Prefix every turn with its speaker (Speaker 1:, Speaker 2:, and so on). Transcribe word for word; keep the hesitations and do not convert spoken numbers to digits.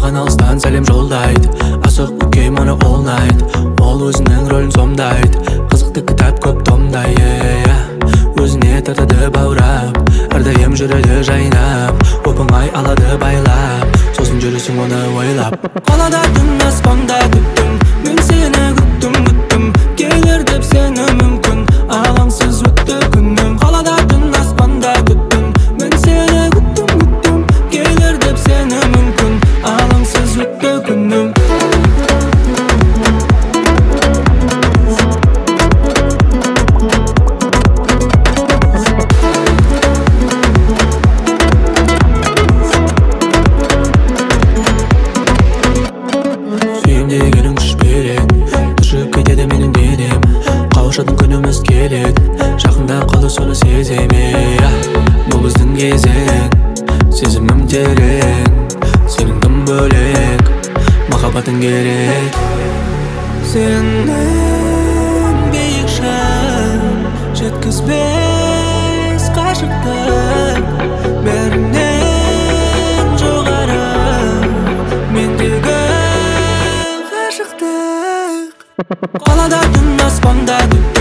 Speaker 1: маған алыстан сәлем жолдайды. Асық көкем оны all night. Ол өзінің рөлін сомдайды. Қызықты кітап көп томдай, өзіне тартады баурап, әрдайым жүреді жайнап, оп-оңай алады байлап, сосын жүресің оны ойлап. Қалада түн аспанда күттім, мен сені күттім, күттім, келер деп сені мүмкін, алаңсыз өтті күнім. Қалада түн аспанда күттім, мен сені күттім, күттім, келер деп сені мүмкін, алаңсыз өтті күнім. Қауышатын күніміз келеді, жақында қалды соны сеземе. Бұл біздің кезең, сезімім терең, сенің тым бөлек, махаббатың керек. Сенің биік шың жеткізбес қашықтық, бәрінен жоғары мендегі ғашықтық. Қалада түн аспанда күттім,